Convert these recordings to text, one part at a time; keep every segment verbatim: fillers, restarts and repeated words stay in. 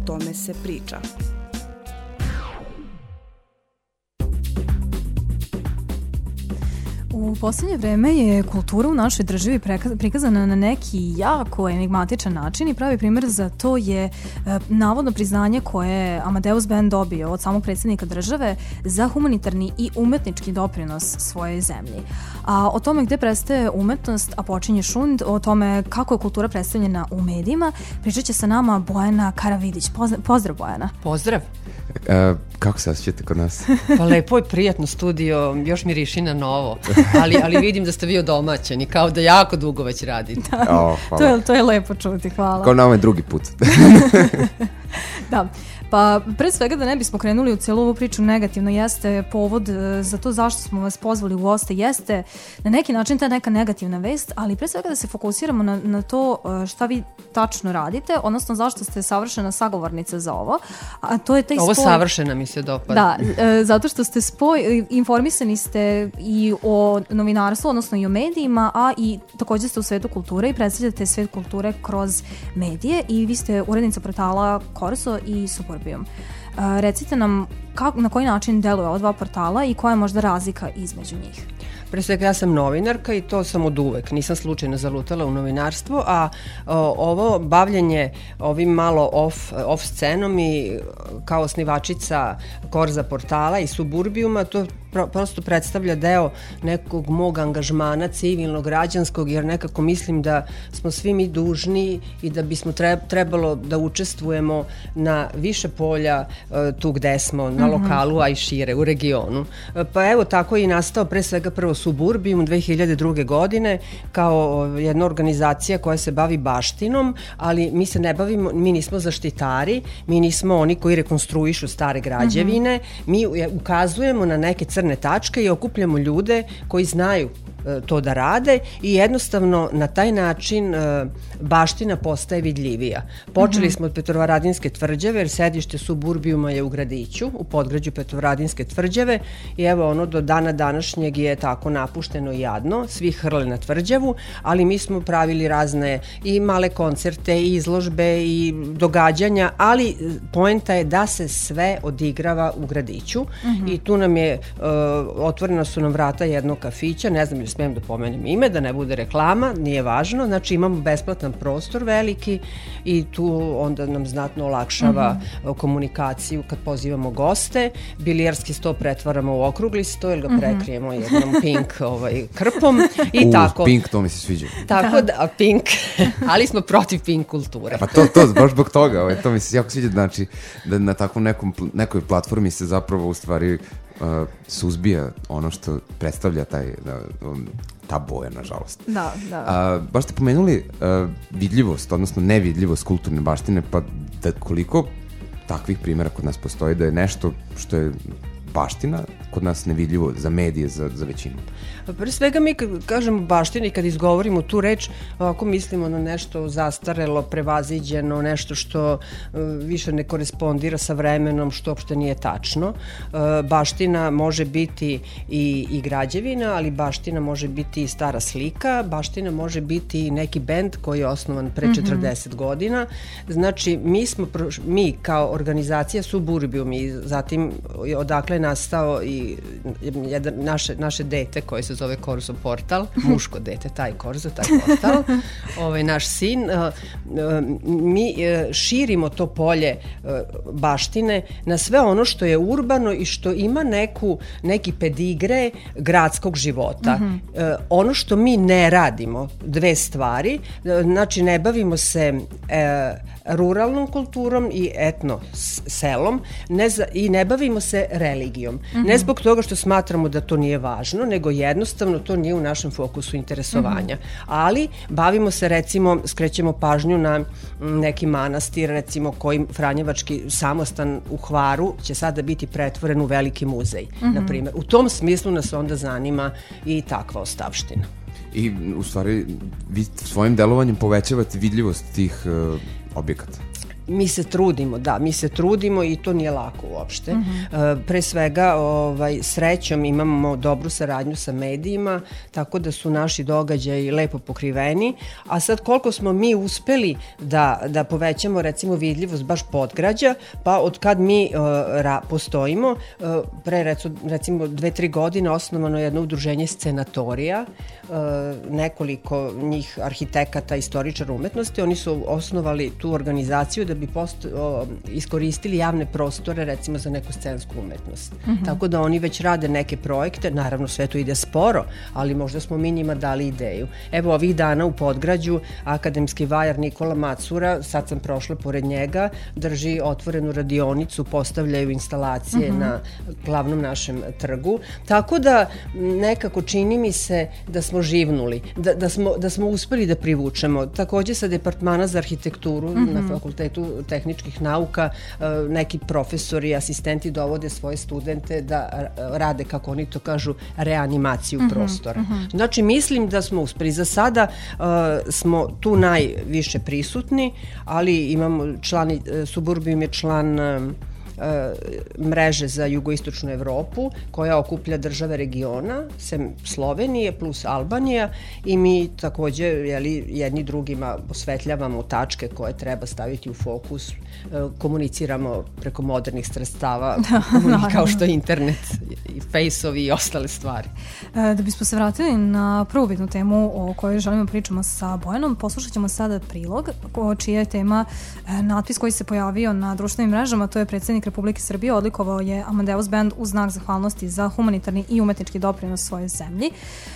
tome se priča. U poslednje vreme je kultura u našoj državi prikazana na neki jako enigmatičan način i pravi primjer za to je e, navodno priznanje koje je Amadeus Band dobio od samog predsjednika države za humanitarni i umetnički doprinos svojoj zemlji. A o tome gde prestaje umetnost, a počinje šund, o tome kako je kultura predstavljena u medijima, pričat će sa nama Bojana Karavidić. Pozdrav, pozdrav Bojana. Pozdrav. E, kako se osjećate kod nas? Pa lepo i prijatno studio, još miriši na novo, ali, ali vidim da ste vi odomaćeni, kao da jako dugo već radite. Da, oh, to, je, to je lepo čuti, hvala. Kao na ovaj drugi put. Da. Pa, pre svega da ne bismo krenuli u cijelu ovu priču negativno, jeste povod za to zašto smo vas pozvali u goste, jeste na neki način ta neka negativna vest, ali pre svega da se fokusiramo na, na to šta vi tačno radite, odnosno zašto ste savršena sagovornica za ovo. A to je taj ovo spoj... savršena mi se dopada. Da, e, zato što ste spoj, informisani ste i o novinarstvu, odnosno i o medijima, a i također ste u svetu kulture i predstavljate svet kulture kroz medije i vi ste urednica portala Korso i Super. Uh, recite nam kako, na koji način deluje ova dva portala i koja je možda razlika između njih? Pre svega ja sam novinarka i to sam od uvek, nisam slučajno zalutala u novinarstvo, a o, ovo bavljenje ovim malo off, off scenom i kao osnivačica Korza portala i Suburbijuma, to pro, prosto predstavlja deo nekog mog angažmana civilnog, građanskog, jer nekako mislim da smo svi mi dužni i da bismo trebalo da učestvujemo na više polja tu gde smo, na lokalu, a i šire, u regionu. Pa evo, tako je i nastao pre svega prvo Suburbijum dve hiljade druge. godine kao jedna organizacija koja se bavi baštinom, ali mi se ne bavimo, mi nismo zaštitari, mi nismo oni koji rekonstruišu stare građevine, mm-hmm. mi ukazujemo na neke crne tačke i okupljamo ljude koji znaju to da rade i jednostavno na taj način baština postaje vidljivija. Počeli mm-hmm. smo od Petrovaradinske tvrđave, jer sedište Suburbijuma je u Gradiću, u podgrađu Petrovaradinske tvrđave i evo ono do dana današnjeg je tako napušteno i jadno, svi hrle na tvrđavu, ali mi smo pravili razne i male koncerte i izložbe i događanja, ali poenta je da se sve odigrava u Gradiću mm-hmm. i tu nam je, uh, otvorena su nam vrata jednog kafića, ne znam li smijem da pomenem ime, da ne bude reklama, nije važno, znači imamo besplatan prostor veliki i tu onda nam znatno olakšava mm-hmm. komunikaciju kad pozivamo goste, bilijarski sto pretvaramo u okrugli sto ili ga mm-hmm. prekrijemo jednom pink ovaj, krpom i U, tako. Pink, to mi se sviđa. Tako da, pink, ali smo protiv pink kulture. Pa to, to, baš zbog toga, ovaj, to mi se jako sviđa, znači da na takvom nekom, nekoj platformi se zapravo u stvari Uh, suzbija ono što predstavlja taj, da, um, ta boja, nažalost. Da, da. Uh, baš ste pomenuli uh, vidljivost, odnosno nevidljivost kulturne baštine, pa da koliko takvih primjera kod nas postoji da je nešto što je baština kod nas nevidljivo za medije, za, za većinu? Pre svega mi kad kažemo baština i kad izgovorimo tu reč, ovako mislimo na nešto zastarelo, prevaziđeno, nešto što uh, više ne korespondira sa vremenom, što uopšte nije tačno. Uh, baština može biti i, i građevina, ali baština može biti i stara slika, baština može biti i neki bend koji je osnovan pre četrdeset mm-hmm. godina. Znači, mi smo, mi kao organizacija Suburbijum i zatim odakle je nastao i jedan, naše, naše dete koje se zove Korzo portal, muško dete, taj Korzo, taj portal, ovaj naš sin, uh, uh, mi uh, širimo to polje uh, baštine na sve ono što je urbano i što ima neku, neki pedigre gradskog života. Mm-hmm. Uh, ono što mi ne radimo, dve stvari, uh, znači ne bavimo se uh, ruralnom kulturom i etno selom ne za, i ne bavimo se religijom. Mm-hmm. Ne zbog toga što smatramo da to nije važno, nego jednostavno to nije u našem fokusu interesovanja. Mm-hmm. Ali bavimo se, recimo, skrećemo pažnju na neki manastir, recimo koji Franjevački samostan u Hvaru će sada biti pretvoren u veliki muzej, mm-hmm. na primjer. U tom smislu nas onda zanima i takva ostavština. I u stvari vi svojim delovanjem povećavate vidljivost tih uh, objekata. Mi se trudimo, da, mi se trudimo i to nije lako uopšte. Uh -huh. Pre svega, ovaj, srećom imamo dobru saradnju sa medijima, tako da su naši događaji lepo pokriveni, a sad koliko smo mi uspeli da, da povećamo recimo vidljivost baš Podgrađa, pa od kad mi uh, ra, postojimo, uh, pre recu, recimo dve, tri godine osnovano je jedno udruženje Scenatorija, uh, nekoliko njih arhitekata, istoričara umetnosti, oni su osnovali tu organizaciju da bi posto, o, iskoristili javne prostore recimo za neku scensku umetnost. Mm -hmm. Tako da oni već rade neke projekte, naravno sve to ide sporo, ali možda smo mi njima dali ideju. Evo ovih dana u Podgrađu akademski vajar Nikola Macura, sad sam prošla pored njega, drži otvorenu radionicu, postavljaju instalacije mm -hmm. na glavnom našem trgu, tako da nekako čini mi se da smo živnuli, da, da, smo, da smo uspeli da privučemo. Takođe sa Departmana za arhitekturu mm -hmm. na Fakultetu tehničkih nauka neki profesori, asistenti dovode svoje studente da rade, kako oni to kažu, reanimaciju mm -hmm, prostora. Mm -hmm. Znači, mislim da smo uspeli. Za sada uh, smo tu najviše prisutni, ali imamo član, Suburbijum je član uh, mreže za jugoistočnu Evropu koja okuplja države regiona, sem Slovenije plus Albanija, i mi takođe jeli, jedni drugima osvetljavamo tačke koje treba staviti u fokus, komuniciramo preko modernih sredstava kao što je internet i fejsovi i ostale stvari. Da bismo se vratili na prvu bitnu temu o kojoj želimo pričamo sa Bojanom, poslušat ćemo sada prilog čija je tema natpis koji se pojavio na društvenim mrežama. To je predsjednik Republike Srbije odlikovao je Amadeus Band u znak zahvalnosti za humanitarni i umetnički doprinos svojoj zemlji.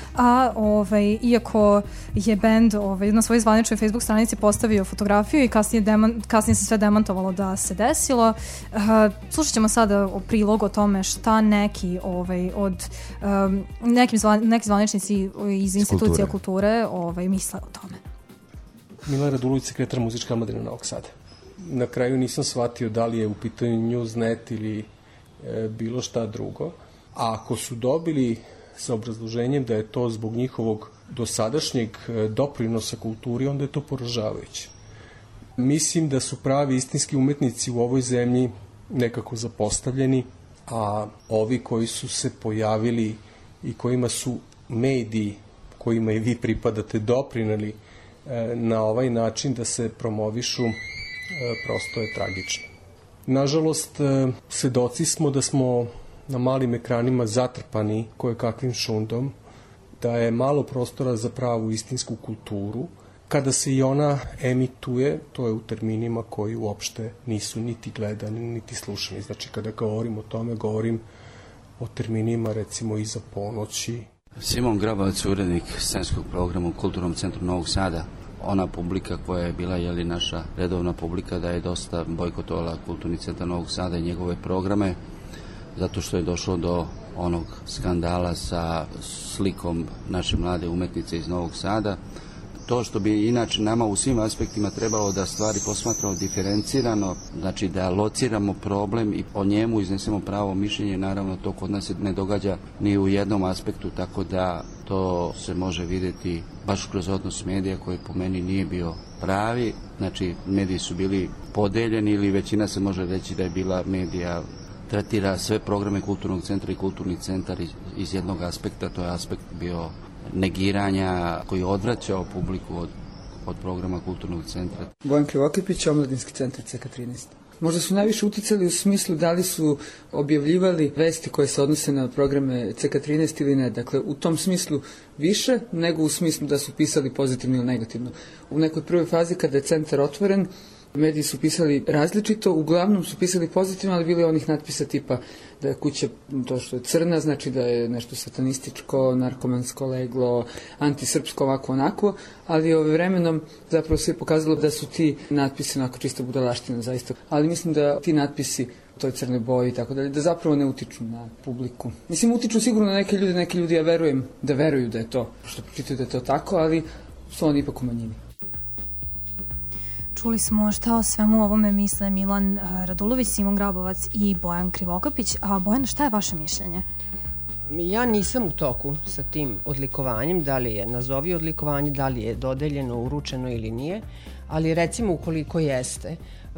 A ovaj, iako je band ovaj, na svojoj zvaničnoj Facebook stranici postavio fotografiju i kasnije, deman, kasnije se sve demantovalo da se desilo, uh, slušat ćemo sada o prilog o tome šta neki ovaj, od um, nekim zvan, neki zvaničnici iz institucija kulture, kulture ovaj, misle o tome. Mila Radulović, sekretar Muzičke omladine Novog Sada. Na kraju nisam shvatio da li je u pitanju Newsnet ili e, bilo šta drugo. A ako su dobili sa obrazloženjem da je to zbog njihovog dosadašnjeg doprinosa kulturi, onda je to poražavajuće. Mislim da su pravi istinski umetnici u ovoj zemlji nekako zapostavljeni, a ovi koji su se pojavili i kojima su mediji, kojima i vi pripadate, doprineli na ovaj način da se promovišu, prosto je tragično. Nažalost, svedoci smo da smo na malim ekranima zatrpani koje kakvim šundom, da je malo prostora za pravu istinsku kulturu. Kada se i ona emituje, to je u terminima koji uopšte nisu niti gledani, niti slušani. Znači, kada govorim o tome, govorim o terminima recimo iza ponoći. Simon Grabovac, urednik scenskog programa u Kulturnom centru Novog Sada. Ona publika koja je bila, jeli, naša redovna publika, da je dosta bojkotovala Kulturni centar Novog Sada i njegove programe, zato što je došlo do onog skandala sa slikom naše mlade umetnice iz Novog Sada. To što bi inače nama u svim aspektima trebalo da stvari posmatramo diferencirano, znači da lociramo problem i o njemu iznesemo pravo mišljenje, naravno to kod nas se ne događa ni u jednom aspektu, tako da to se može vidjeti baš kroz odnos medija koji po meni nije bio pravi. Znači mediji su bili podeljeni ili većina se može reći da je bila medija tretira sve programe Kulturnog centra i Kulturni centar iz, iz jednog aspekta, to je aspekt bio negiranja koji je odvraćao publiku od, od programa Kulturnog centra. Bojan Krivokapić, Omladinski centar C K trinaest. Možda su najviše uticali u smislu da li su objavljivali vesti koje se odnose na programe C K trinaest ili ne. Dakle, u tom smislu više nego u smislu da su pisali pozitivno ili negativno. U nekoj prvoj fazi kada je centar otvoren, mediji su pisali različito, uglavnom su pisali pozitivno, ali bili onih natpisa tipa da je kuća to što je crna, znači da je nešto satanističko, narkomansko leglo, antisrpsko, ovako onako, ali ove vremenom zapravo se je pokazalo da su ti natpisi onako čisto budalaština zaista. Ali mislim da ti natpisi u toj crnoj boji i tako dalje, da zapravo ne utiču na publiku. Mislim, utiču sigurno na neke ljude, neki ljudi, ja verujem da veruju da je to, što pročitaju da je to tako, ali su oni ipak u manjini. Čuli smo šta o svemu ovome misle Milan Radulović, Simon Grabovac i Bojan Krivokapić. A Bojan, šta je vaše mišljenje? Ja nisam u toku sa tim odlikovanjem, da li je nazovi odlikovanje, da li je dodeljeno, uručeno ili nije, ali recimo ukoliko jeste,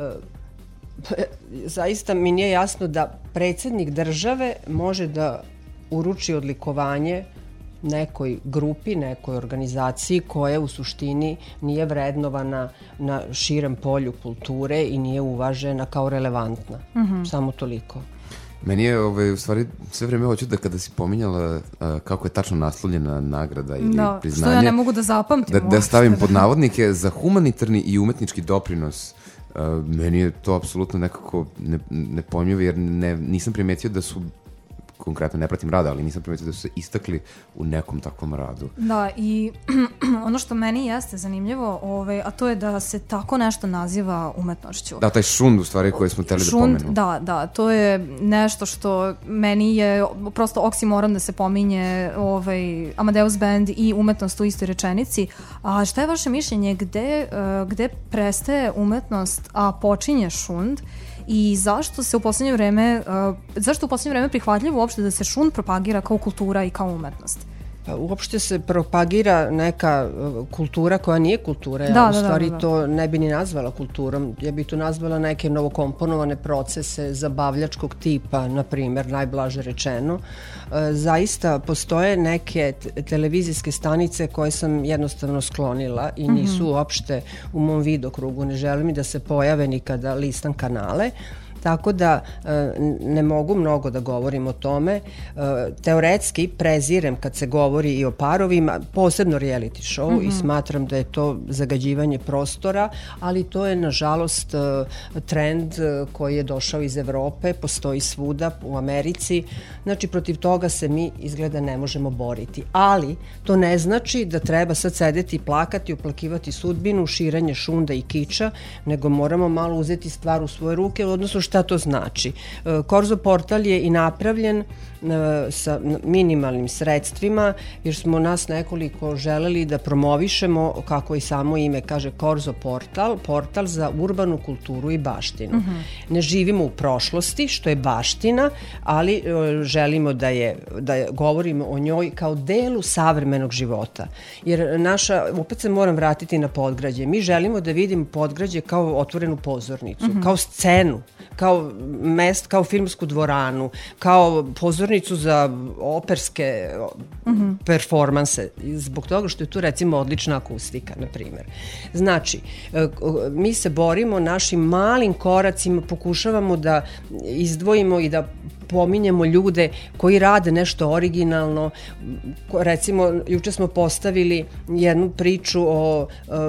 zaista mi nije jasno da predsjednik države može da uruči odlikovanje nekoj grupi, nekoj organizaciji koja u suštini nije vrednovana na širem polju kulture i nije uvažena kao relevantna. Mm-hmm. Samo toliko. Meni je, ovaj, u stvari, sve vreme hoću da kada si pominjala a, kako je tačno naslovljena nagrada ili da, priznanje... što ja ne mogu da zapamtim. Da, da stavim pod navodnike za humanitarni i umetnički doprinos. A, meni je to apsolutno nekako ne, nepojmljivo, jer ne, nisam primetio da su, konkretno ne pratim rada, ali nisam primetio da su se istakli u nekom takvom radu. Da, i ono što meni jeste zanimljivo, ovaj, a to je da se tako nešto naziva umetnošću. Da, taj šund u stvari koji smo hteli da pomenu. Da, da, to je nešto što meni je prosto oksimoron da se pominje ovaj, Amadeus Band i umetnost u istoj rečenici. A šta je vaše mišljenje, gde, gde prestaje umetnost, a počinje šund? I zašto se u poslednje vreme, uh, zašto u poslednje vreme prihvatljivo uopšte da se šund propagira kao kultura i kao umetnost? Pa, uopšte se propagira neka uh, kultura koja nije kultura. Ja da, u da, stvari da, da. to ne bi ni nazvala kulturom. Ja bi to nazvala neke novokomponovane procese zabavljačkog tipa, na primjer, najblaže rečeno. Uh, zaista postoje neke televizijske stanice koje sam jednostavno sklonila i nisu mm-hmm. uopšte u mom vidokrugu. Ne želim i da se pojave nikada listam kanale. Tako da ne mogu mnogo da govorim o tome. Teoretski prezirem kad se govori i o parovima, posebno reality show, mm-hmm. i smatram da je to zagađivanje prostora, ali to je nažalost trend koji je došao iz Evrope, postoji svuda u Americi. Znači protiv toga se mi izgleda ne možemo boriti. Ali to ne znači da treba sad sedeti i plakati, oplakivati sudbinu, širanje šunda i kiča, nego moramo malo uzeti stvar u svoje ruke, odnosno šta to znači. Korzo portal je i napravljen sa minimalnim sredstvima, jer smo nas nekoliko želeli da promovišemo, kako i samo ime kaže, Korzo portal, portal za urbanu kulturu i baštinu. Mm-hmm. Ne živimo u prošlosti, što je baština, ali želimo da je, da je, govorimo o njoj kao delu savremenog života. Jer naša, opet se moram vratiti na Podgrađe, mi želimo da vidimo Podgrađe kao otvorenu pozornicu, mm-hmm. kao scenu, kao mest, kao filmsku dvoranu, kao pozornicu za operske mm-hmm. performanse, zbog toga što je tu recimo odlična akustika, na primjer. Znači, mi se borimo našim malim koracima, pokušavamo da izdvojimo i da pominjemo ljude koji rade nešto originalno. Recimo, juče smo postavili jednu priču o,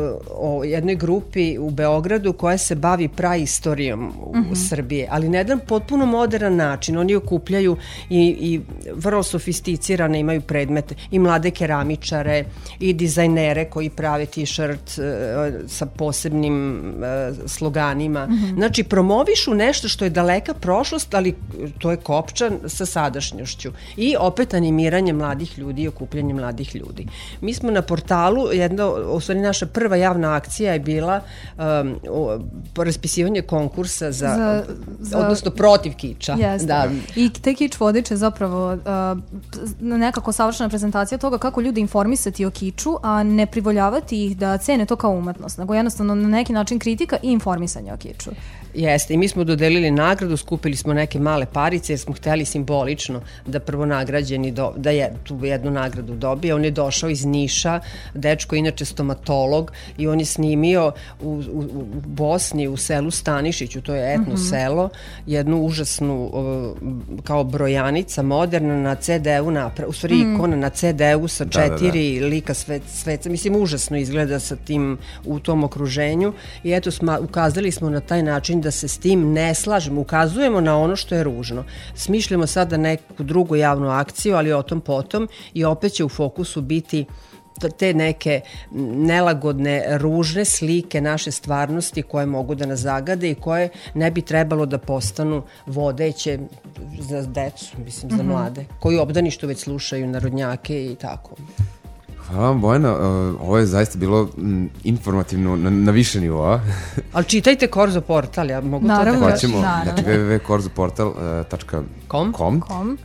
o jednoj grupi u Beogradu koja se bavi praistorijom mm-hmm. u Srbije, ali na jedan potpuno modern način. Oni okupljaju i, i vrlo sofisticirane imaju predmete, i mlade keramičare, i dizajnere koji prave t-shirt uh, sa posebnim uh, sloganima. Mm-hmm. Znači, promovišu nešto što je daleka prošlost, ali to je kopčan sa sadašnjošću. I opet animiranje mladih ljudi i okupljanje mladih ljudi. Mi smo na portalu, jedna, u stvari naša prva javna akcija je bila um, o, raspisivanje konkursa za, za, za odnosno protiv kiča. Jeste. Da. I te kič vodiče zapravo uh, nekako savršena prezentacija toga kako ljudi informisati o kiču, a ne privoljavati ih da cene to kao umetnost, nego jednostavno na neki način kritika i informisanje o kiču. Jeste, i mi smo dodelili nagradu, skupili smo neke male parice jer smo hteli simbolično da prvo nagrađeni do, da je tu jednu nagradu dobije. On je došao iz Niša, dečko inače stomatolog, i on je snimio u, u, u Bosni, u selu Stanišiću, to je etno mm-hmm. selo, jednu užasnu kao brojanica moderna na ce de u, napra, u stvari mm. ikona na ce de u sa četiri da, da, da. lika sve, sveca. Mislim, užasno izgleda sa tim u tom okruženju, i eto, sma, ukazali smo na taj način da se s tim ne slažemo, ukazujemo na ono što je ružno. Smišljamo sada neku drugu javnu akciju, ali o tom potom, i opet će u fokusu biti te neke nelagodne, ružne slike naše stvarnosti koje mogu da nas zagade i koje ne bi trebalo da postanu vodeće za decu, mislim, za mlade, koji u obdaništu već slušaju narodnjake i tako. Hvala vam, Bojana. Ovo je zaista bilo informativno na, na više nivoa. Ali čitajte Korzo portal, ja mogu naravno, to da kažem. Znači w w w tačka korzo portal tačka com.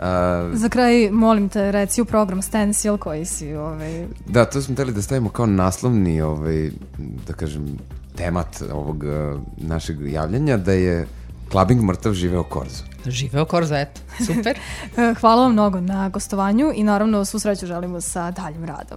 Za kraj, molim te, reci u program Stencil koji si... Ovaj... Da, to smo hteli da stavimo kao naslovni, ovaj, da kažem, temat ovog uh, našeg javljanja, da je Clubbing mrtav, živeo Korzo. Živeo Korzo, eto, super. Hvala vam mnogo na gostovanju i naravno svu sreću želimo sa daljim radom.